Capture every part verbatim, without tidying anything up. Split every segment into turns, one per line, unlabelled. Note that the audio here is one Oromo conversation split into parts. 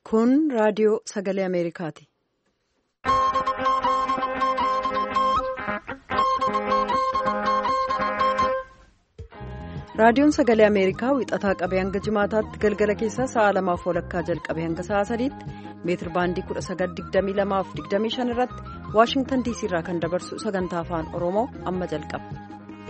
Kun raadiyoo sagalee Ameerikaati. Raadiyoon sagalee Ameerikaa wixataa qabee hanga jimaataatti galgala keessaa sa'a lamaaf walakkaa jalqabee hanga sa'a sadiitti meetir baandii kudha sagal digdamii lamaaf digdamii shan irratti Waashingtan diisii irraa kan dabarsu sagantaa afaan Oromoo amma jalqaba.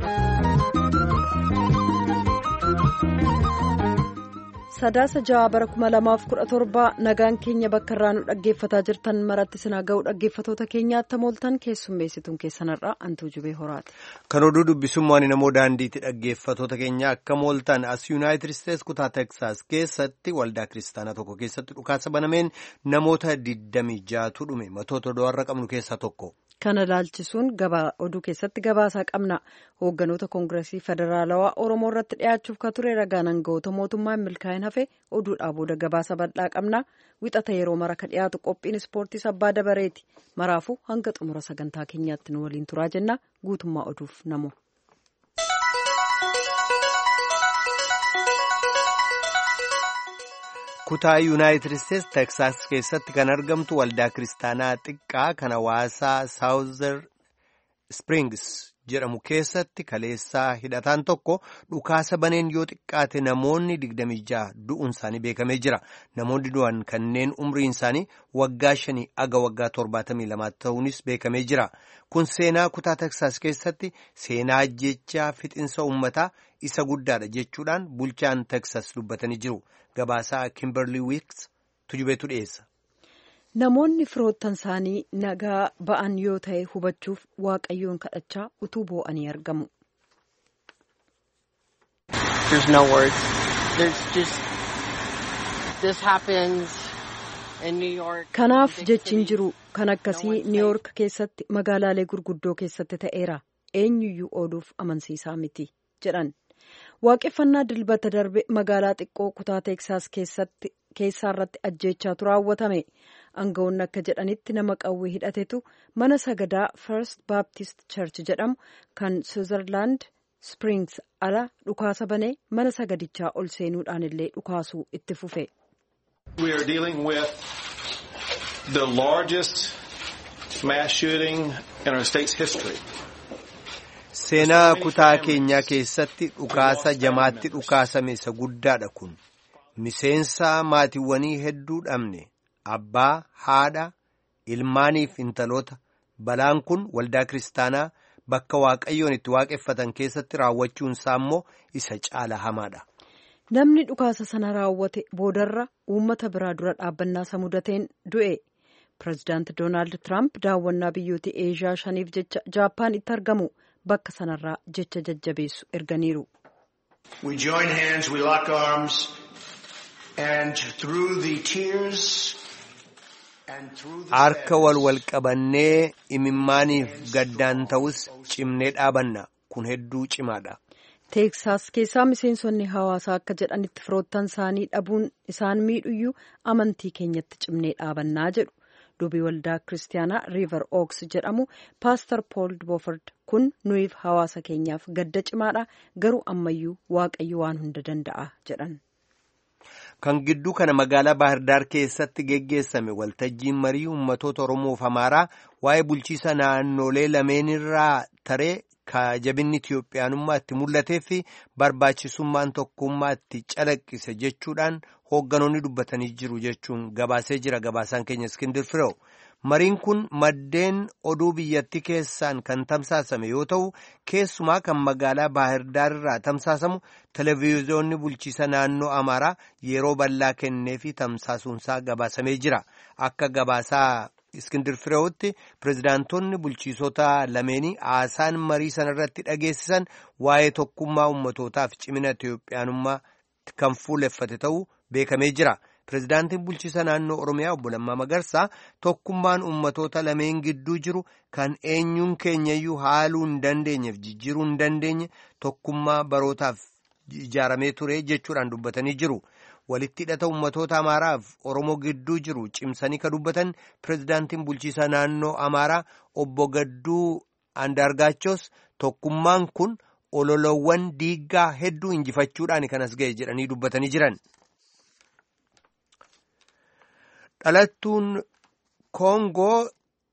Sadaasa ja'a bara kuma lamaaf kudha torba nagaan keenya bakka irraa nu dhaggeeffataa jirtan maratti sinaa ga'u dhaggeeffatoota keenyaatti mooltan keessummeessituun keessanirraa antuu jubee horaati.
Kan oduu dubbisummaan namoo daandiitti dhaggeeffatoota keenya akka mooltan as yuunaayitid isteetsi kutaa teksaas keessatti waldaa kiristaanaa tokko keessatti dhukaasa banameen namoota digdamii ja'atu dhume matoota do'arra qabnu keessaa tokko.
Kana ilaalchisuun oduu keessatti gabaasaa qabna. Hoogganoota koongireesii federaalawaa Oromoo irratti dhiyaachuuf ka ture ragaan aangawoota mootummaan milkaa'in hafe oduudhaa booda gabaasa bal'aa qabna. Wixata yeroo mara ka dhiyaatu qophiin ispoortii sabbaa dabareeti. Maraafuu hanga xumura sagantaa keenyaatti nu waliin turaa jenna. Guutummaa oduuf namu.
Kutaa yuunaayitid isteetsi teksaas keessatti kan argamtu waldaa kiristaanaa xiqqaa kan hawaasaa saawuzar spirings jedhamu keessatti kaleessaa hidhataan tokko dhukaasa baneen yoo xiqqaate namoonni digdamii ja'a du'uun isaanii beekamee jira. Namoonni du'an kanneen umriin isaanii waggaa shanii aga waggaa torbaatamii lamaa ta'uunis beekamee jira. Kun seenaa kutaa teksaas keessatti seenaa ajjeechaa fixinsa uummataa isa guddaadha jechuudhaan bulchaan teksas dubbatanii jiru. Gabaasaa Kimberly Weeks tujubeetu dhiyeessa.
Namoonni firoottan isaanii nagaa ba'an yoo ta'e hubachuuf waaqayyoon kadhachaa utuu boo'anii argamu. Kanaaf jechiin jiru kan akkasii niiwoork keessatti magaalaalee gurguddoo keessatti ta'eera. Eenyuyyuu ooluuf amansiisaa miti jedhan. Waaqeffannaa dilbata darbe magaalaa xiqqoo kutaa teeksaas keessaa irratti ajjeechaatu raawwatame. Aangawoonni akka jedhanitti nama qawwee hidhatetu mana sagadaa First Baptist Church jedhamu kan Switzerland Springs ala dhukaasa banee mana sagadichaa ol seenuudhaan illee dhukaasuu itti fufe.
We are dealing with the largest mass shooting in our state's history.
Seenaa kutaa keenyaa keessatti dhukaasa jamaatti dhukaasame isa guddaadha kun. Miseensa maatiiwwanii hedduu dhabne. Abbaa, haadha, ilmaaniif intaloota. Balaan kun waldaa kiristaanaa bakka waaqayyoon itti waaqeffatan keessatti raawwachuun isaa immoo isa caala hamaadha.
Namni dhukaasa sana raawwate boodarra uummata biraa dura dhaabbannaa isa mudateen du'e. Pireezidaanti Doonaald Tiraamp daawwannaa biyyoota Eeshiyaa shaniif jecha Jaappaan itti argamu. Bakka sanarraa jecha jajjabeessu erganiiru.
We join hands, we lock arms, and through the tears and through the
harka wal wal qabannee imimmaaniif gaddaan ta'us cimnee dhaabanna. Kun hedduu cimaadha.
Teeksaas keessaa miseensonni hawaasaa akka jedhanitti firoottan isaanii dhabuun isaan miidhuyyuu amantii keenyatti cimnee dhaabannaa jedhu. Dubii waldaa kiristaanaa River Oaks jedhamu Paaster Paul Boford kun nuyiif hawaasa keenyaaf gadda cimaadha garuu ammayyuu waaqayyo waan hunda danda'a jedhan.
Kan gidduu kana magaalaa Baahirdaar keessatti geggeessame waltajjiin marii uummatoota Oromoof Amaaraa waa'ee bulchiisa naannolee lameenirraa taree ka jabinni Itiyoophiyaanummaa itti mul'atee fi barbaachisummaan tokkummaa itti calaqqise jechuudhaan hoogganoonni dubbatanii jiru jechuun gabaasee jira gabaasaan keenya Iskindir Fireew. Mariin kun maddeen oduu biyyattii keessaan kan tamsaasame yoo ta'u keessumaa kan magaalaa Baahirdaar irraa tamsaasamu televiziyoonni bulchiisa naannoo Amaaraa yeroo bal'aa kennee fi tamsaasuunsaa gabaasamee jira. Akka gabaasaa Iskindir Fireewutti pireezidaantoonni bulchiisota lameenii haasaan marii sanarratti dhageessisan waa'ee tokkummaa ummatootaaf cimina Itiyoophiyaanummaa kan fuuleffate ta'uu beekamee jira. Pireezidaantiin bulchiisa naannoo Oromiyaa obbo Lammaa Magarsaa tokkummaan ummatoota lameen gidduu jiru kan eenyuun keenyayyuu haaluu hin dandeenyeef jijjiiruu hin dandeenye tokkummaa barootaaf ijaaramee ture jechuudhaan dubbatanii jiru. Walitti hidhata ummatoota Amaaraaf Oromoo gidduu jiru cimsanii ka dubbatan pireezidaantiin bulchiisa naannoo Amaaraa obbo Gadduu Andaargaachoos tokkummaan kun ololowwan diiggaa hedduu injifachuudhaan kan as ga'e jedhanii dubbatanii jiran. dhalattuun Koongoo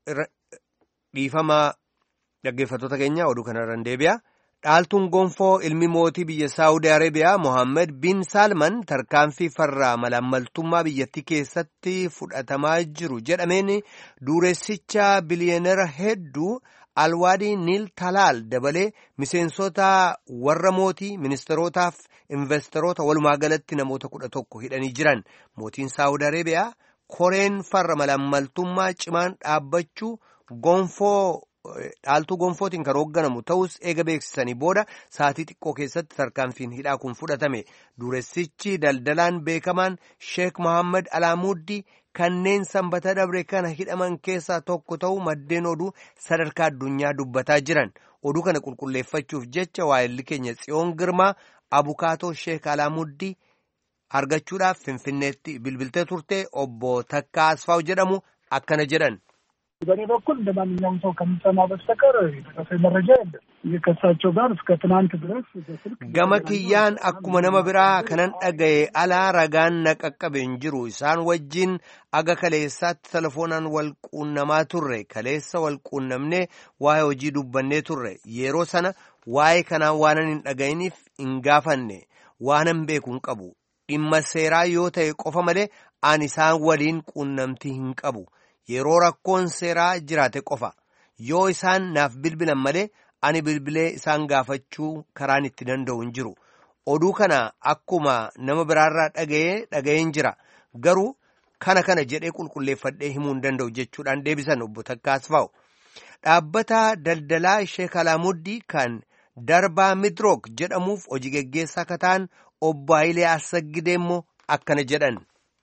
dhiifama dhaggeeffattoota keenya oduu kanarraan deebi'a. Dhaaltuun gonfoo ilmi mootii biyya Saawudii Arabiyaa Mohammed bin Salman tarkaanfii farraa malaammaltummaa biyyattii keessatti fudhatamaa jiru jedhameen dureessicha biliyoonera hedduu Alwaadii Niil Talaal dabalee miseensota warra mootii ministeerotaaf investoroota walumaa galatti namoota kudha tokko hidhanii jiran. Mootiin Saawudii Arabiyaa koreen farra malaammaltummaa cimaan dhaabbachuu gonfoo dhaaltuu gonfootiin kan hoogganamu ta'us eega beeksisanii booda sa'aatii xiqqoo keessatti tarkaanfiin hidhaa kun fudhatame. Dureessichi daldalaan beekamaan Sheek Mohaammed Alaamuddii kanneen sanbata dabre kana hidhaman keessaa tokko ta'uu maddeen oduu sadarkaa addunyaa dubbataa jiran. Oduu kana qulqulleeffachuuf jecha waa'elli keenya Tsiyoon Girmaa abukaatoo Sheek Alaamuddii argachuudhaaf Finfinneetti bilbiltee turte. Obbo Takkaa Asfaaw jedhamu akkana jedhan.
በእኔ በኩል እንደማንኛውም ሰው ከሚሰማ በስተቀር የተከፈለ መረጃ የለም። የከሳቸው ጋር እስከ ትናንት ድረስ
gama kiyyaan akkuma nama biraa kanan dhagaye alaa ragaan naqaqqabeen jiru isaan wajjin aga kaleessaatti telefoonaan wal quunnamaa turre kaleessa wal quunnamnee waa'ee hojii dubbannee turre yeroo sana waa'ee kanaan waanan hin dhagayiniif hin gaafanne waanan beeku hin qabu dhimma seeraa yoo ta'e qofa malee aan isaan waliin quunnamtii hin qabu. Yeroo rakkoon seeraa jiraate qofa yoo isaan naaf bilbilan malee ani bilbilee isaan gaafachuu karaan itti danda'u hin jiru. Oduu kana akkuma nama biraarraa dhaga'ee dhaga'een jira garuu kana kana jedhee qulqulleeffadhee himuu hin danda'u jechuudhaan deebisan obbo Takkaa Asfaaw. Dhaabbata daldalaa Sheek Alaamuddii kan Darbaa Midrook jedhamuuf hojii geggeessaa akka ta'an obbo Hayilee Assagidee immoo akkana jedhan.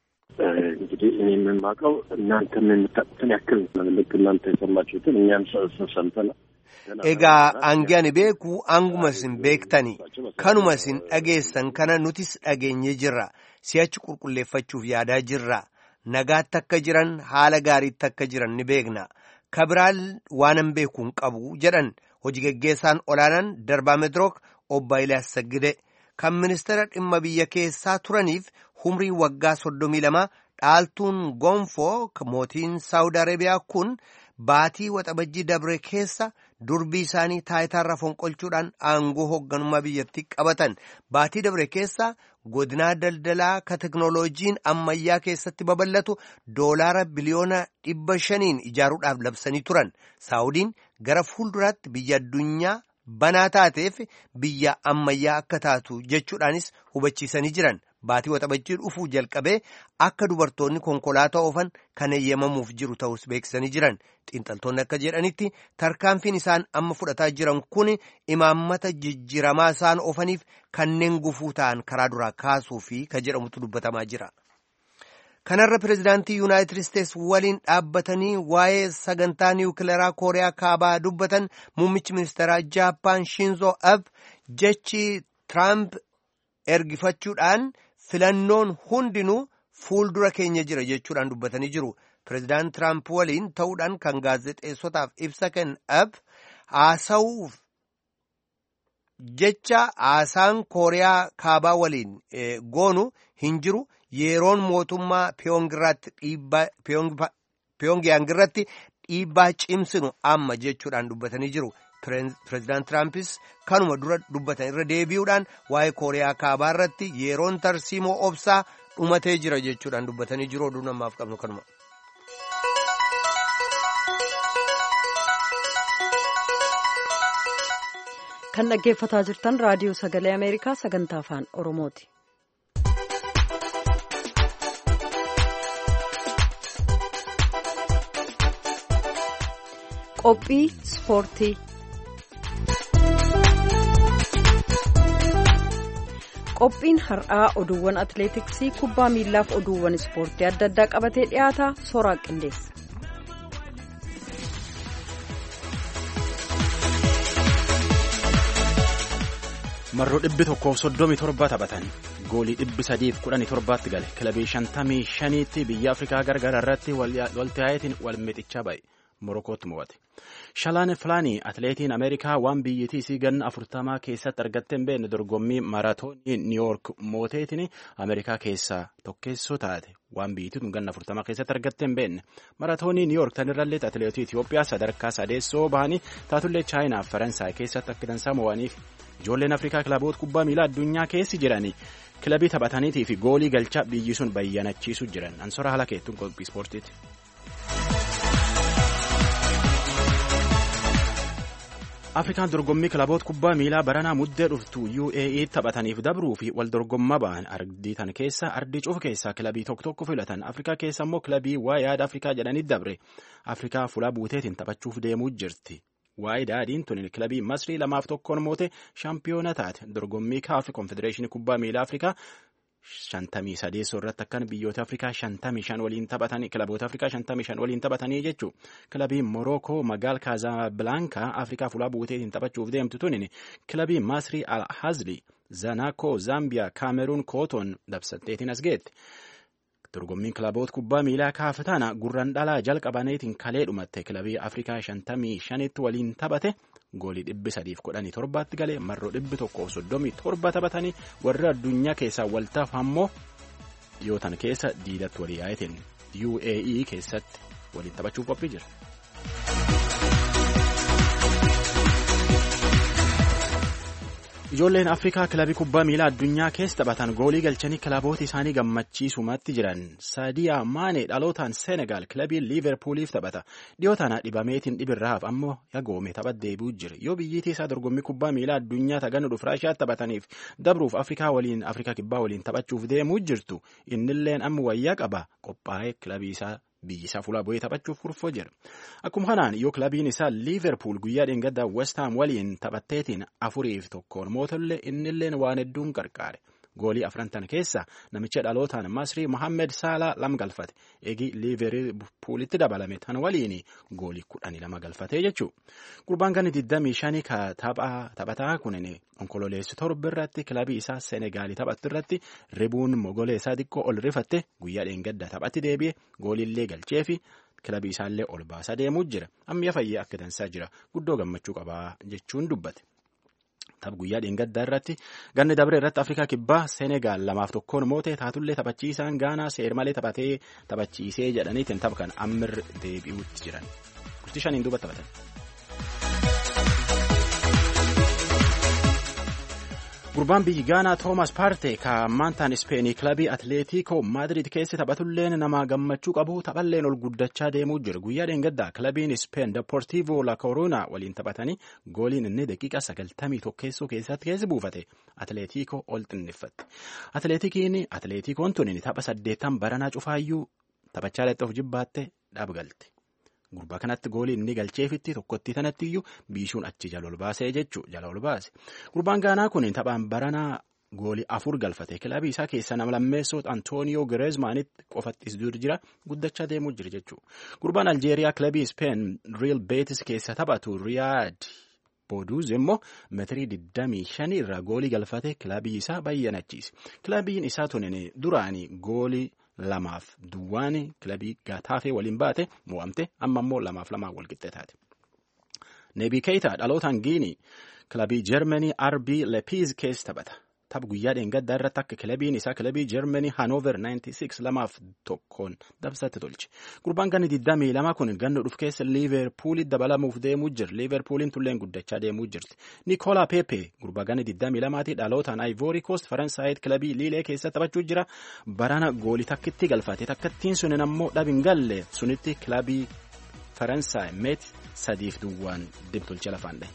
እኔ የምማቀው እናንተ ምን ተጠቅተን ያክል ልክ እናንተ የሰማችሁትን እኛም ሰምተናል።
Egaa aangaan beeku aangumasin beektani kanumasin dhageessan kana nutis dhageenye jirra si'achi qulqulleeffachuuf yaadaa jirra nagaatti akka jiran haala gaariitti akka jiran ni beekna kabiraal waanan beekuun qabu jedhan hojii geggeessaan olaanaan Darbaa Midrook obbo Hayilee Assagidee kan ministeera dhimma biyya keessaa turaniif umrii waggaa soddomii lama dhaaltuun gonfoo mootiin Saawudii Arabiyaa kun baatii waxabajjii dabre keessa durbii isaanii taayitaarra fonqolchuudhaan aangoo hoogganummaa biyyattii qabatan. Baatii dabre keessa godinaa daldalaa ka teknooloojiin ammayyaa keessatti babal'atu doolaara biliyoona dhibba shaniin ijaaruudhaaf labsanii turan. Saawudiin gara fuulduraatti biyya addunyaa banaa taateef biyya ammayyaa akka taatu jechuudhaanis hubachiisanii jiran. Baatii waxabajjii dhufuu jalqabee akka dubartoonni konkolaataa oofan kan eeyyamamuuf jiru ta'us beeksisanii jiran. Xiinxaltoonni akka jedhanitti tarkaanfiin isaan amma fudhataa jiran kun imaammata jijjiiramaa isaan oofaniif kanneen gufuu ta'an karaa duraa kaasuu fi ka jedhamutu dubbatamaa jira. Kanarra pirezidaantii Yuunaayitid Isteets waliin dhaabbatanii waa'ee sagantaa niwukileeraa Kooriyaa Kaabaa dubbatan muummichi ministeeraa Jaappaan Shinzo Abe jechi Tiraamp ergifachuudhaan filannoon hundinuu fuuldura keenya jira jechuudhaan dubbatanii jiru. Pireezidaant Tiraamp waliin ta'uudhaan kan gaazexeessotaaf ibsa kennan Abe haasa'uuf jecha haasaan Kooriyaa Kaabaa waliin goonu hin jiru. Yeroon mootummaa Pyongyang irratti dhiibbaa cimsinu amma jechuudhaan dubbatanii jiru. Pireezidaant Tiraampis kanuma dura dubbatan irra deebi'uudhaan waa'ee Kooriyaa Kaabaa irratti yeroon tarsiimoo obsaa dhumatee jira jechuudhaan dubbatanii jiru. Oduu namaaf qabnu kanuma.
Kan dhaggeeffataa jirtan raadiyoo sagalee Ameerikaa sagantaa afaan Oromooti. Qophii ispoortii. Qophiin har'aa oduuwwan atileetiksii kubbaa miillaaf oduuwwan ispoortii adda addaa qabatee dhiyaata. Soraa qindeessa.
marroo dhibbi tokkoof soddomii torba taphatan goolii dhibbi sadiif kudhanii torbaatti gale kilabii shantamii shaniitti biyya afrikaa gargaraa irratti waltaayetiin wal mixichaa ba'e Morokootti mo'ate. Shalaan Filaanii atileetiin Ameerikaa waan biyyattii isii ganna afurtamaa keessatti argattee hin beekne dorgommii maaraatoonii Niiwoork mooteetiin Ameerikaa keessaa tokkeessoo taate waan biyyattii ganna afurtamaa keessatti argattee hin beekne. Maaraatoonii Niiwoork tanirrallee atileetii Itoophiyaa sadarkaa sadeessoo bahanii taatullee Chaayinaa fi Faransaay keessatti akka dansaa mo'aniif ijoolleen Afrikaa kilaboota kubbaa miilaa addunyaa keessi jiranii kilabii taphataniitii fi goolii galchaa biyyi sun bayyanachiisuu jiran. Ansora haala keettuun qophii ispoortiiti. Afrikaan dorgommii kilaboota kubbaa miilaa baranaa muddee dhuftu U A E taphataniif dabruu fi wal dorgommaa ba'an ardii tan keessa ardii cufa keessaa kilabii tokko tokko filatan. Afrikaa keessa immoo kilabii waa yaada Afrikaa jedhanii dabre. Afrikaa fuula buuteetiin taphachuuf deemuu jirti. Waa'ee daadiin tuni kilabii Masrii lamaaf tokkoon moote shaampiyoona taate. Dorgommii kaafi konfedereeshinii kubbaa miilaa Afrikaa shantamii sadeessoo irratti akkan biyyoota Afrikaa shantamii shan waliin taphatanii kilaboota Afrikaa shantamii shan waliin taphatanii jechuudha. Kilabii Morookoo magaal Kaazaablankaa Afrikaa fuula buuteetiin taphachuuf deemtu tuni kilabii Masrii Al-Hazli Zanaakoo Zaambiyaa Kaameruun Kootoon dabsatteetiin as geette. Dorgommiin kilaboota kubbaa miilaa kaafataana gurran dhalaa jalqabaneetiin kalee dhumatte kilabii Afrikaa shantamii shanitti waliin taphate goolii dhibbi sadiif kudhanii torbaatti galee marroo dhibbi tokkoof soddomii torba taphatanii warri addunyaa keessaa waltaaf ammoo dhiyootan keessa diidatti walii yaayetiin U A E keessatti waliin taphachuuf qophii jira. Ijoolleen Afrikaa kilabii kubbaa miilaa addunyaa keessa taphatan goolii galchanii kilaboota isaanii gammachiisumatti jiran. Saadiyaa Maanee dhalootaan Senegaal kilabii Liiverpuuliif taphata. Dhiyootaan dhibameetiin dhibirraaf ammoo yagoome taphat deebi'uu jira. Yoo biyyittii isaa dorgommii kubbaa miilaa addunyaa tagannu dhufu Raashiyaatti taphataniif dabruuf Afrikaa waliin Afrikaa kibbaa waliin taphachuuf deemuu jirtu. Innilleen amma wayyaa qaba qophaa'ee kilabii isaa biyyi isaa fuula bu'ee taphachuuf kurfoo jira. Akkuma kanaan yoo kilabiin isaa Liiverpuul guyyaa dheengaddaa West Ham waliin taphatteetiin afuriif tokkoon mootollee innilleen waan hedduun qarqaare. Goolii afrantan keessa namicha dhalootaan Masrii Mohammed Saalaa lama galfate. Eegi Liiverpuulitti dabalame tan waliin goolii kudhanii lama galfatee jechuudha. Gurbaan ganni digdamii shanii ka taphataa kunin onkololeessu torba irratti kilabii isaa Senegaalii taphatu irratti ribuun mogolee isaa xiqqoo ol rifatte guyyaa dheengaddaa taphatti deebi'e gooliillee galchee fi kilabii isaallee ol baasaa deemuu jira. Ammayya fayyee akka dansaa jira. Guddoo gammachuu qabaa jechuun dubbate. Tapha guyyaa dheengaddaa irratti ganni dabre irratti Afrikaa kibbaa Senegaal lamaaf tokkoon moote taatullee taphachiisaan Gaanaa seer malee taphatee taphachiisee jedhaniitiin tapha kan ammir deebi'uutti jiran. Kurtii shaniin duuba taphatan. Gurbaan biyyi Gaanaa Toomas Paarte ka maantaan Ispeenii kilabii Atileetiikoo Maadiriid keessa taphatulleen nama gammachuu qabu taphalleen ol guddachaa deemuu jira. Guyyaa dheengaddaa kilabiin Ispeen Deportivo La Corona waliin taphatanii gooliin inni daqiiqa sagaltamii tokkeessoo keessatti keessa buufate Atileetiikoo ol xinnifatte. Atileetikiin Atileetiikoon tuni tapha saddeettan baranaa cufaayyuu taphachaa lexxoof jibbaatte dhaabgalte. Gurbaa kanatti goolii inni galcheefitti tokkotti tanatti iyyuu biishuun achi jala ol baasee jechuu jala ol baase. Gurbaan Gaanaa kun taphaan baranaa goolii afur galfate. Kilabii isaa keessa nama lammeessoo Antooniyoo Gireezmaanitti qofattis dur jira guddachaa deemuu jira jechuu. Gurbaan Aljeeriyaa kilabii Speen Real Betis keessa taphatu Riyaad Booduz immoo meetirii digdamii shanii irraa goolii galfate kilabii isaa bayyanachiise. Kilabiin isaa tunin duraanii goolii lamaaf duwwaani kilabii Gataafee waliin baate mo'amte amma immoo lamaaf lamaan walqixxee taate. Neebii Keeyitaa dhalootaan Giinii kilabii Jarmanii R B Leipzig keessa taphata. Tapha guyyaa dheengaddaa irratti akka kilabiin isaa kilabii Jarmanii Hanover ninety-six lamaaf tokkoon dabsatti tolche. Gurbaan ganni digdamii lama kun ganna dhufu keessa Liiverpuulitti dabalamuuf deemuu jira. Liiverpuuliin tulleen guddachaa deemuu jirti. Nikolaa Pepe gurbaa ganni digdamii lamaati dhalootaan Ivory Coast Faransaayit kilabii Liilee keessa taphachuu jira. Barana goolii takkitti galfate takkattiin sunin ammoo dhabin galle sunitti kilabii Faransaay meet sadiif duwwaan dibtolche lafaan dhahe.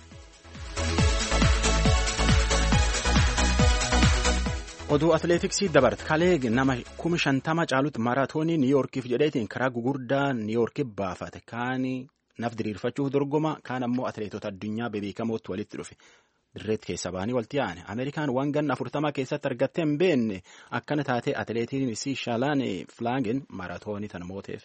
Oduu atileetiksii dabarte kalee nama kuma shantama caalutti maaraatoonii Niiyoorkiif jedheetiin karaa gugurdaa Niiyoorkii baafate kaanii naf diriirfachuuf dorgoma kaan ammoo atileetota addunyaa bebeekamootti walitti dhufe dirreetti keessa ba'anii walitti yaa'an. Ameerikaan waan ganna afurtama keessatti argattee hin beekne akkana taatee atileetiin isii Shaalaan Flaagen maaraatoonii tan mooteef.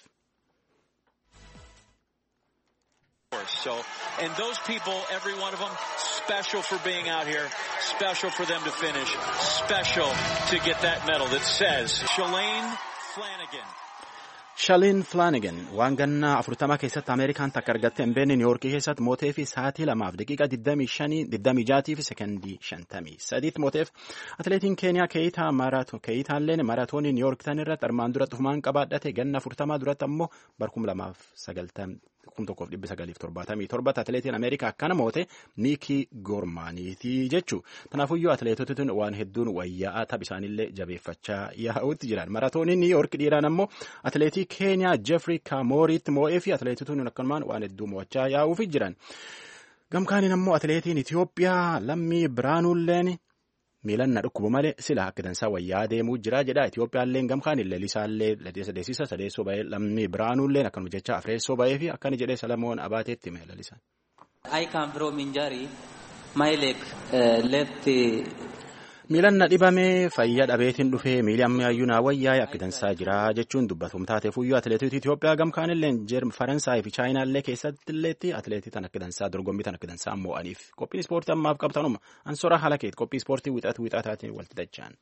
So, and those people, every one of them, special for being out here, special for them to finish, special to get that medal that says Shalane Flanagan.
Shaliin Flanagan waan gannaa afurtama keessatti Ameerikaan takka argatte hin beekne Niiwuorkii keessatti mootee fi sa'aatii lamaaf daqiiqa digdamii shanii digdamii jaatii fi sekondii shantamii sadiitti mooteef atileetiin Keeniyaa Keeyitaa Keeyitaalleen maraatoonii Niiwuork tan irratti armaan duratti humaan qabaadhate ganna afurtamaa duratti ammoo barkum lamaaf sagaltam kum tokkoof dhibbi sagaliif torbaatamii torba atileetiin Ameerikaa akkana moote Niikii Goormaaniiti jechuu. Tanaafuyyuu atileetotni waan hedduun wayyaa'aa taph isaanillee jabeeffachaa yaa'uutti jiran. Maraatooniin Niiwuork dhiiraan ammoo atileetii Keeniyaa Jeffrey Kamooriitti moo'ee fi atileetotni akkanumaan waan hedduu mo'achaa yaa'uufi jiran. Gamkaaniin ammoo atileetiin Itoophiyaa Lammii Biraanuulleen miilan na dhukkubu malee sila akka dansaa wayyaa deemuu jira jedha. Itoophiyaalleen gamkaanillee lisaallee sadeessa sadeessoo ba'ee Lammii Biraanuulleen akkanuma jecha afreessoo ba'ee fi akkana jedhee Salamoon Abaateetti meela lisaan.
I come from injury. My leg uh, left.
Miilan na dhibame fayyaa dhabeetiin dhufee miili ammayyuu na wayyaa akka dansaa jira jechuun dubbatuun taateef iyyuu atileetota Itoophiyaa gamkaanillee Faransaay fi Chaayinaallee keessatti atileetii tan akka dansaa dorgommii tan akka dansaa mo'aniif qophiin ispoortii ammaaf qabtanuma ansora haala keet qophii ispoortii wixatu wixataatiin walitti dachaan.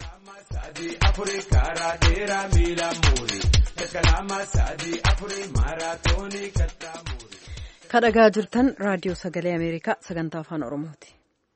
Kadhagaa jirtan raadiyoo sagalee Ameerikaa sagantaa afaan Oromooti.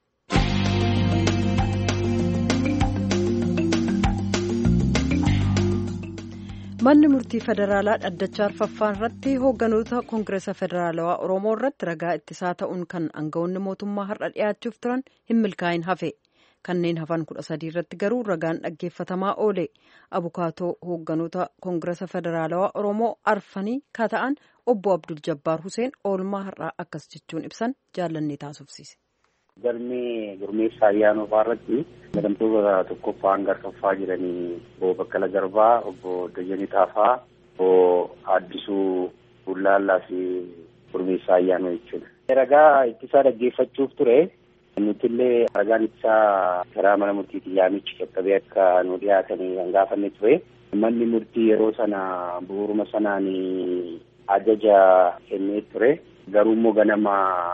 Manni murtii federaalaa dhaddacha arfaffaan irratti hoogganoota koongireesa federaalawaa Oromoo irratti ragaa ittisaa ta'uun kan aangawoonni mootummaa har'a dhiyaachuuf turan hin milkaa'in hafe. Kanneen hafan kudha sadii irratti garuu ragaan dhaggeeffatamaa oole. Abukaatoo hoogganoota koongireesa federaalawaa Oromoo arfanii ka ta'an obbo Abdul Jabbaar Huseen oolmaa har'aa akkas jechuun ibsan jaallannee taasifsiise.
Galmee gurmeessaa ayyaanoo irratti madamtoota tokkoffaan gargaffaa jiranii obbo Baqqala Garbaa, obbo Dajanee Taafaa, obbo Addisuu Bullaallaa fi gurmeessaa ayyaanoo jechuudha. Ragaa ittisaa dhaggeeffachuuf ture. Nutillee ragaan ittisaa karaa mana murtiitiin yaamichi qaqqabee akka nu dhiyaatanii kan gaafanne ture. Manni murtii yeroo sana bu'uuruma sanaan ajaja kennee ture. Garuu immoo ganama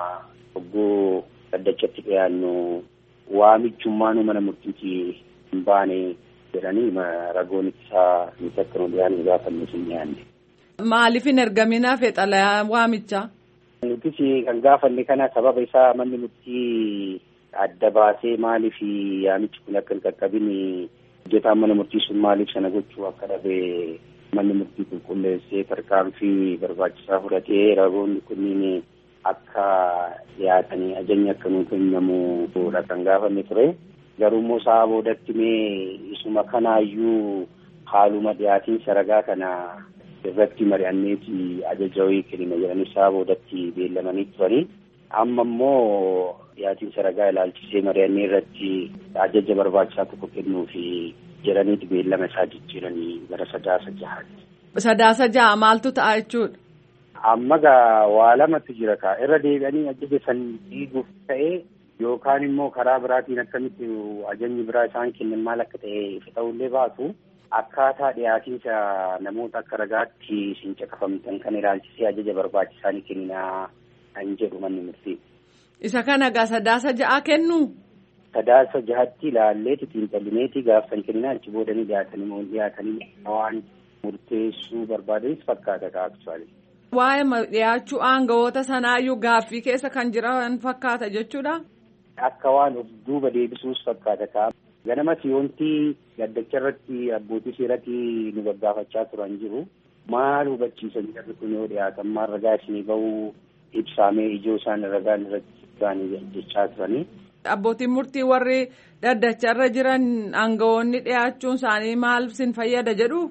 oggoo dhaddachatti dhiyaannu waamichummaanuu mana murtiitii hin baane jedhanii ragoon ittisaa nuti akka nu dhiyaannu gaafanne sin dhiyaanne.
Maaliif hin ergaminaa fedhalayaa waamichaa?
Nutis kan gaafanne kana sababa isaa manni murtii adda baasee maaliif yaamichi kun akka hin qaqqabin hojjetaan mana murtii sun maaliif sana gochuu akka dhabe manni murtii qulqulleessee tarkaanfii barbaachisaa fudhatee ragoonni kunniin akka dhiyaatanii ajajni akka nuu kennamuudha kan gaafanne ture. Garuu immoo sa'a boodatti mee isuma kanaayyuu haaluma dhiyaatiinsa ragaa kana irratti mari'anneeti ajaja wayii kennina jedhanii sa'a boodatti beellamanii turanii. Amma immoo dhiyaatiinsa ragaa ilaalchisee mari'annee irratti ajaja barbaachisaa tokko kennuufi jedhaniiti beellama isaa jijjiiranii gara sadaasa jahaatti.
Sadaasa jaha maaltu ta'a jechuudha?
Amma gaa waa lamatu jira kaa irra deebi'anii ajaja san diiguuf ta'ee yookaan immoo karaa biraatiin akkamitti ajajni biraa isaan kennan maal akka ta'e ifa ta'ullee baatu akkaataa dhiyaatiinsa namoota akka ragaatti isin caqafamtan kan ilaalchisee ajaja barbaachisaa ni kenninaa kan jedhu manni murtii.
Isa kana gaa sadaasa ja'a kennu?
Sadaasa jahatti ilaallee xiinxallineeti gaafsan kenninaa achi boodanii dhiyaatanii moo dhiyaatanii waan murteessuu barbaadanis fakkaata kaa'atu.
Waa'ee dhiyaachuu aangawoota sanaayyuu gaaffii keessa kan jiran fakkaata jechuudha.
Akka waan of duuba deebisuus fakkaata ka'a. Ganama siyoontii gaddacha irratti abbootii seeratti nu gaggaafachaa turan jiru. Maal hubachiisan jarri kun yoo dhiyaatan maal ragaa isinii bahuu ibsaamee ijoo isaan ragaan irratti isaanii jechaa turanii.
Abbootiin murtii warri dhaddacha irra jiran aangawoonni dhiyaachuun isaanii maal sin fayyada jedhu?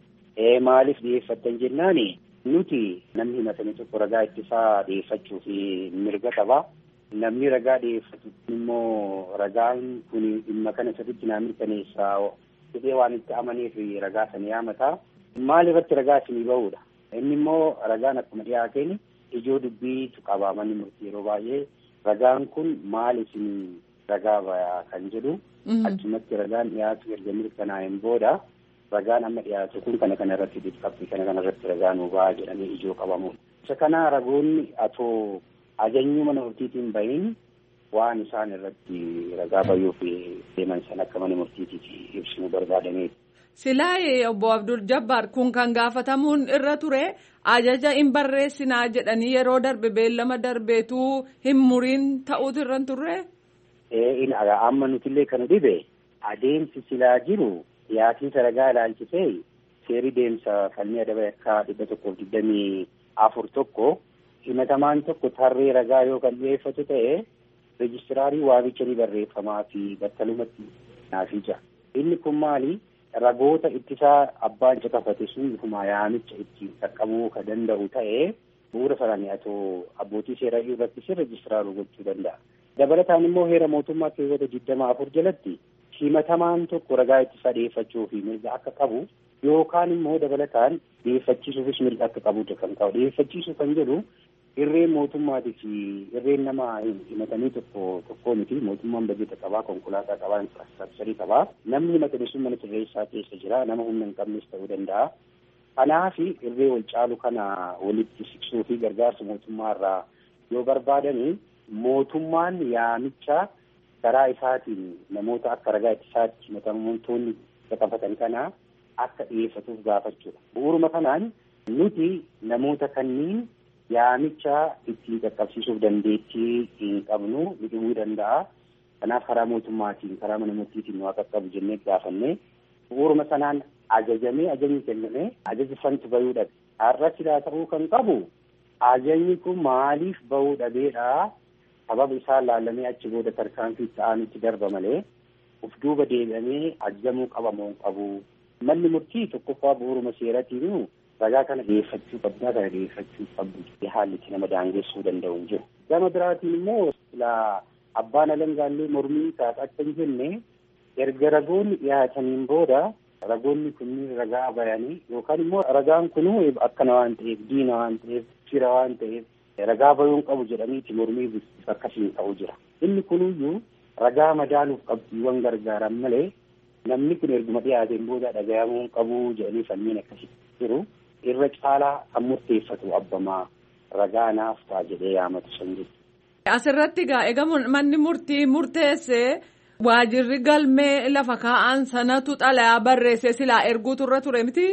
Ee maaliif dhiyeeffatan jennaani? Nuti namni himatame tokko ragaa ittisaa dhiyeeffachuu fi mirga qaba. Namni ragaa dhiyeeffatu immoo ragaan kun dhimma kana sirriitti naa mirkaneessaa jedhee waan itti amaneef ragaa sana yaamata. Maal irratti ragaa isinii bahudha? Inni immoo ragaan akkuma dhiyaateen ijoo dubbiitu qaba manni murtii yeroo baay'ee. Ragaan kun maal isin ragaa bayaa kan jedhu achumatti ragaan dhiyaatu erga mirkanaa'een booda. Ragaan amma dhiyaatu kun kana kana irratti dhiibbatti kana kana irratti ragaa nuu ba'a jedhamee ijoo qabamu. Isa kana ragoonni atoo ajajni mana murtiitiin bahin waan isaan irratti ragaa bayuuf deeman san akka mana murtiitiif ibsinu barbaadameeti.
Silaa obbo Abdul Jabbaar kun kan gaafatamuun irra ture ajaja hin barreessinaa jedhanii yeroo darbe beellama darbeetu hin muriin ta'uutu irra turre.
Ee amma nutillee kan dhibe adeemsi silaa jiru dhiyaatiinsa ragaa ilaalchisee seerii deemsa falmii adaba yakkaa dhibba tokkoof digdamii afur tokko himatamaan tokko tarree ragaa yoo kan dhiyeeffatu ta'e reejistiraarii waamicha ni barreeffamaa fi battalumatti naafija. Inni kun maali? Ragoota ittisaa abbaan caqafate sun bifuma yaamicha ittiin qaqqabuu kan danda'u ta'ee bu'uura sanaan atoo abbootii seeraa irratti reejistiraaruu gochuu danda'a. Dabalataan immoo heera mootummaa keewwata digdama afur jalatti himatamaan tokko ragaa ittisaa dhiyeeffachuu fi mirga akka qabu yookaan immoo dabalataan dhiyeeffachiisuufis mirga akka qabuudha kan ta'u. Dhiyeeffachiisuu kan jedhu irreen mootummaatii fi irreen nama himatanii tokko tokkoo miti. Mootummaan bajeta qabaa, konkolaataa qabaa, infraastrakcharii qabaa. Namni himatame sun mana sirreessaa keessa jira. Nama humna hin qabnes ta'uu danda'a. Kanaaf irree wal caalu kana walitti siqsuu fi gargaarsa mootummaa irraa yoo barbaadanii mootummaan yaamicha karaa isaatiin namoota akka ragaa ittisaatti himatamoonni caqafatan kana akka dhiyeeffatuuf gaafachuudha. Bu'uuruma kanaan nuti namoota kanniin yaamicha ittiin qaqqabsiisuuf dandeettii hin qabnu ni dhibuu danda'a. Kanaaf karaa mootummaatiin karaa mana murtiitiin waa qaqqabu jennee gaafanne bu'uuruma sanaan ajajamee ajajni kenname ajaji santu bahuu dhabe. Har'a silaa ta'uu kan qabu ajajni kun maaliif bahuu dhabeedha? Sababa isaa laallamee achi booda tarkaanfii ta'anitti darba malee uf duuba deebi'amee ajajamuu qabamoo hin qabu. Manni murtii tokkoffaa bu'uuruma seeratiin ragaa kana dhiyeeffachuu qabdaa kana dhiyeeffachuu qabdu haalli itti nama daangessuu danda'u hin jiru. Gama biraatiin immoo silaa abbaan alangaallee mormii taata akka hin jenne erga ragoonni dhiyaataniin booda ragoonni kunniin ragaa bayanii yookaan immoo ragaan kunuu akkana waan ta'eef diina waan ta'eef fira waan ta'eef ragaa bayuun qabu jedhaniiti mormii bifa akkasiin ta'uu jira. Inni kunuyyuu ragaa madaaluuf qabxiiwwan gargaaran malee namni kun erguma dhiyaateen booda dhaga'amuu qabu jedhanii falmiin akkasii jiru. Irra caalaa kan murteeffatu abbamaa ragaa naaf ta'a jedhee yaamatu san jiru.
Asirratti egaa egaa manni murtii murteessee waajirri galmee lafa kaa'an sanatu xalayaa barreessee silaa erguutu irra ture miti?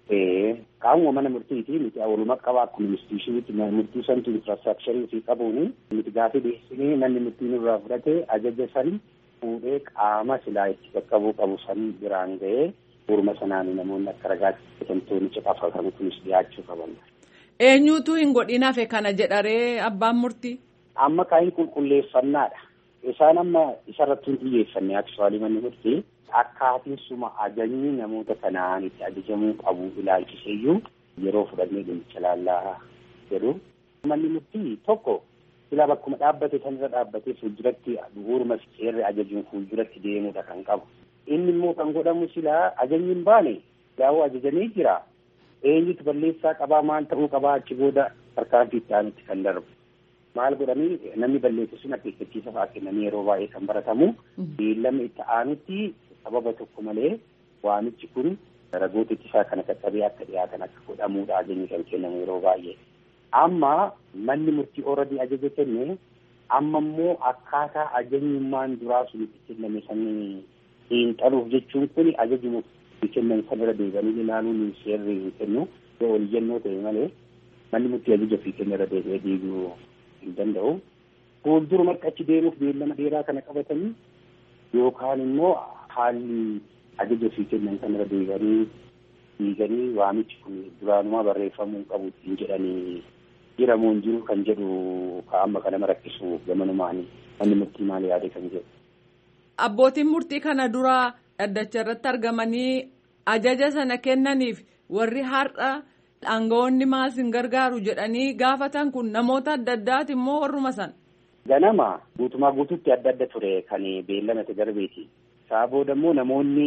Ee qaamuma mana murtiiti miti walumaa qabaa akkuma instituushiinitti murtii santu infraastrakcharii ofii qabuuni miti gaafii dhiyeessinee manni murtii nurraa fudhatee ajaja san fuudhee qaama silaa itti qaqqabuu qabu san biraan ga'ee bu'uuruma sanaan namoonni akka ragaatti hojjetamtoonni caqafatan kunis dhiyaachuu qaban.
Eenyuutu hin godhin hafe kana jedharee abbaan murtii?
Amma kaayin qulqulleeffannaadha. Isaan amma isarratti hin xiyyeeffanne aksuwaalii manni murtii akkaatiin suma ajajni namoota kanaan itti ajajamuu qabu ilaalchiseeyyuu yeroo fudhannee dhimmicha laallaa jedhu. Manni murtii tokko silaa bakkuma dhaabbate sanirra dhaabbatee fuulduratti bu'uuruma seerri ajajuun fuulduratti deemuudha kan qabu. Inni immoo kan godhamu silaa ajajni hin baane gaa'oo ajajamee jira. Eenyutu balleessaa qabaa maal ta'uu qabaa achi booda tarkaanfii itti aanutti kan darbu. Maal godhanii namni balleessu sun akeekkachiisa fa'aa kennanii yeroo baay'ee kan baratamu beellama itti aanutti sababa tokko malee waamichi kun ragoota ittisaa kana qaqqabee akka dhiyaatan akka godhamuudha ajajni kan kennamu yeroo baay'ee. Amma manni murtii ooradii ajaja kenne amma immoo akkaataa ajajnummaan duraa sun itti kenname sanii hin xaluuf jechuun kun ajajuma kennan sanirra deebi'anii ilaaluun seerri hin kennu yoo ol jennoo ta'e malee manni murtii ajaja fi kennarra deebi'ee diiguu hin danda'u. Fuulduruma achi deemuuf beellama dheeraa kana qabatanii yookaan immoo haalli ajaja fi kennan sanirra deebi'anii diiganii waamichi kun duraanumaa barreeffamuu qabu hin jedhanii jiramoo hin jiru kan jedhu amma kana rakkisu gamanumaanii manni murtii maal yaade kan jedhu.
Abbootiin murtii kana duraa dhaddacha irratti argamanii ajaja sana kennaniif warri har'a aangawoonni maal sin gargaaru jedhanii gaafatan kun namoota adda addaati immoo warruma san.
Ganama guutumaa guutuutti adda adda ture kan beellama isa darbeeti. Isaa booda immoo namoonni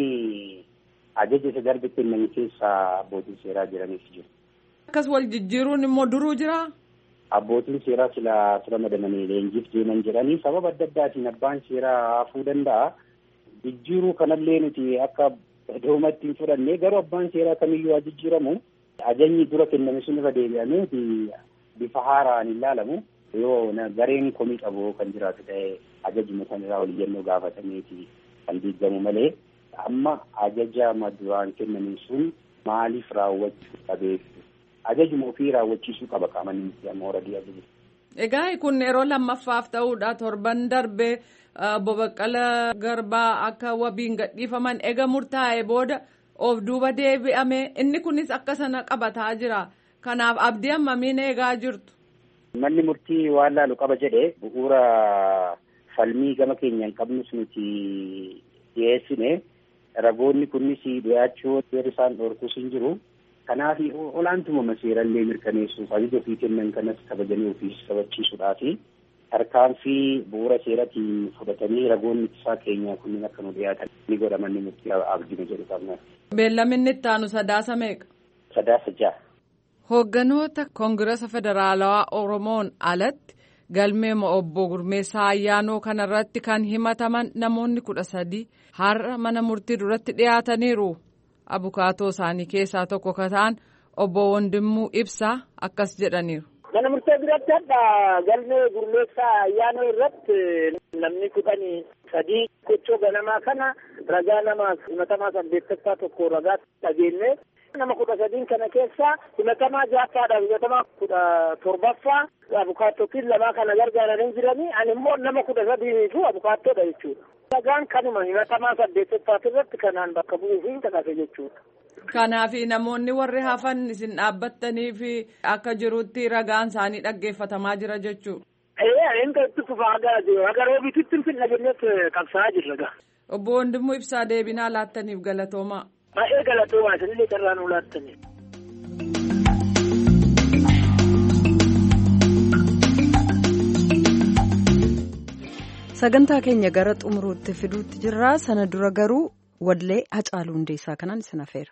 ajaja isa darbe kennan keessaa abbootiin seeraa jiranis jiru.
Akkas wal jijjiiruun immoo duruu jira.
Abbootiin seeraa sila sira madamanii leenjiif deeman jedhanii sababa adda addaatiin abbaan seeraa hafuu danda'a. Jijjiiruu kanallee nuti akka doomatti hin fudhanne garuu abbaan seeraa kamiyyuu haa jijjiiramu. Ajajni dura kenname sun irra deebi'amee bifa haaraan hin laalamu. Yoo gareen komii qabu kan jiraatu ta'e ajajuma sanirraa wal jennoo gaafatameeti kan diigamu malee amma ajaja duraan kennanii sun maaliif raawwachuu dhabeef ajajuma ofii raawwachiisuu qaba qaamni miti amma horadii ajaja.
Egaa kun yeroo lammaffaaf ta'uudha torban darbee obbo Baqqalaa Garbaa akka wabiin gadhiifaman ega murtaa'e booda of duuba deebi'ame inni kunis akka sana qabataa jira. Kanaaf abdii hammamiin eegaa jirtu?
Manni murtii waan laalu qaba jedhee bu'uura falmii gama keenyaan qabnus nuti dhiyeessine ragoonni kunis dhiyaachuu seera isaan dhorkus hin jiru. Kanaaf olaantuma maseerallee mirkaneessuuf ajaja ofii kennan kanas kabajanii ofii kabachiisuudhaafi tarkaanfii bu'uura seeratiin fudhatanii ragoonni isaa keenyaa kunniin akka nu dhiyaatan ni godha manni murtii abdii jedhu qabna.
Beellaminni itti aanu sadaasa meeqa?
Sadaasa ja'a.
Hoogganoota Koongirasa Federaalawaa Oromoon alatti galmee obbo Gurmeessaa Ayyaanoo kanarratti kan himataman namoonni kudha sadi har'a mana murtii duratti dhiyaataniiru. Abukaatoo isaanii keessaa tokko kan ta'an obbo Wondimmuu Ibsaa akkas jedhaniiru.
Mana murtee biratti hadda galmee Gurmeessaa Ayyaanoo irratti namni kudhanii sadii gochoo ganamaa kana ragaa nama himatamaa saddeettaffaa tokko ragaa dhageenye. Nama kudha sadiin kana keessaa himatamaa ja'affaadha himatamaa kudha torbaffaa abukaattotiin lamaa kana gargaaranii jiranii ani immoo nama kudha sadiiniitu abukaattoodha jechuudha. Ragaan kanuma himatamaa saddeettaffaati irratti kanaan bakka bu'uufi taate jechuudha.
Kanaaf namoonni warri hafan isin dhaabbattanii fi akka jirutti ragaan isaanii dhaggeeffatamaa jira jechuudha.
Ee inni itti fufaa agarra agarra ofiitti finna jenneet qabsaa jirra.
Obbo Wondimmuu Ibsaa deebinaa laattaniif galatoomaa.
Baay'ee galatoomaa isinillee carraa nuu laattanii.
Sagantaa keenya gara xumuruutti fiduutti jirra. Sana dura garuu wallee Hacaaluu Hundeessaa kanaan isin affeera.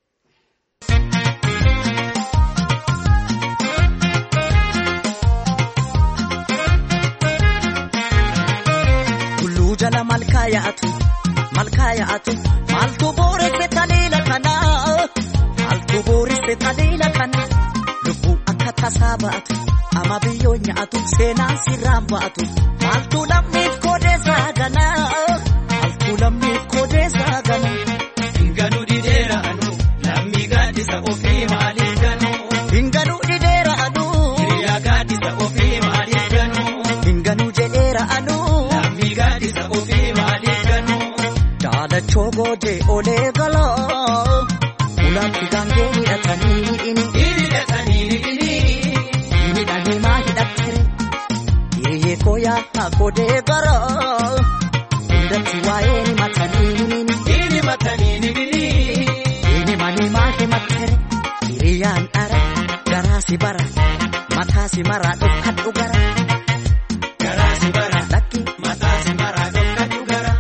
Kulluu jala malkaa yaa'atu malkaa yaa'atu maaltu booresse taliila kana maaltu booresse taliila kana lubbuu akka tasaa ba'atu ama biyyoo nyaatu seenaan sirraan ba'atu maaltu lammiif kodeessaa gana maaltu lammiif kodeessaa gana. Hinganuu dhideera anu lammii gaaddisa ofii maaliif ganu. Hinganuu dhideera anu hiriyaa gaaddisa ofii maaliif ganu. Hinganuu jedheera anu lammii gaaddisa ofii maaliif ganu. Daalachoo gootee olee galaa ulaatti gaangee hidhatanii inni hidhatanii inni hidhanii maa hidhattire yeeyee kooyaa godee garaa hundatti waa'ee ni matanii inni matanii inni manii maa himattere hiriyyaan dhara garaasi bara mataasi maraa dhokkadhu gara garaasi bara lakki mataasi maraa dhokkadhu gara.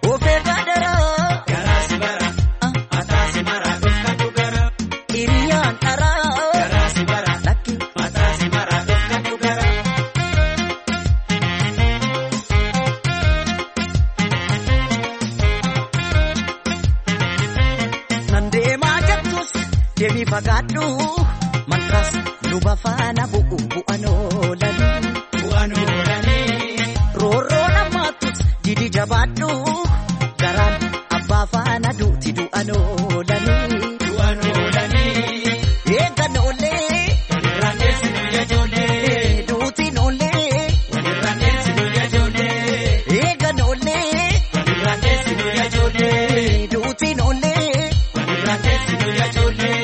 Deemi fagaadhu malkaas luba faana bu'u bu'an oolanii bu'an oolanii roorroo namaatus didi jabaadhu garaan abbaa faana duuti du'an oolanii du'an oolanii eegan oolee walirraan deessinu yaajoolee duutiin oolee walirraan deessinu yaajoolee eegan oolee walirraan deessinu yaajoolee duutiin oolee walirraan deessinu yaajoolee.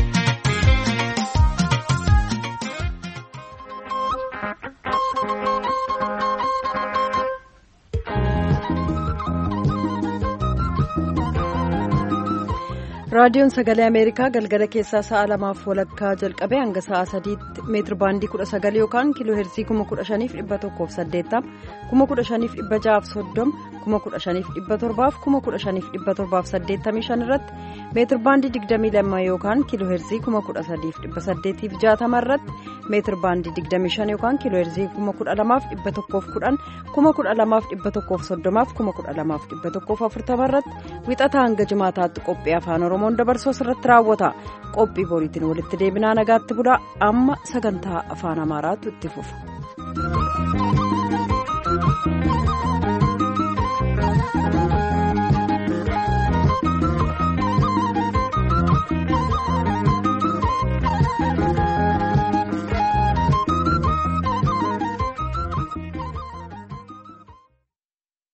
raadiyoon sagalee ameerikaa galgala keessaa sa'a lamaaf walakkaa jalqabee hanga sa'a sadiitti meetir baandii kudha sagal yookaan kiiloo heerzii kuma kudha shaniif dhibba tokkoof saddeettama kuma kudha shaniif dhibba ja'aaf soddoma kuma kudha shaniif dhibba torbaaf kuma kudha shaniif dhibba torbaaf saddeettamii shan irratti meetir baandii digdamii lama yookaan kiiloo heerzii kuma kudha sadiif dhibba saddeetiif jaatama irratti meetir baandii digdamii shan yookaan kiiloo heerzii kuma kudha lamaaf dhibba tokkoof kudhan kuma kudha lamaaf dhibba tokkoof soddomaaf kuma kudha lamaaf dhibba tokkoof afurtama irratti wixataa hanga jimaataatti qophii afaan oromoon dabarsoos irratti raawwata. Qophii boriitiin walitti deebinaa nagaatti bulaa amma sagantaa afaan amaaraatu itti fufa.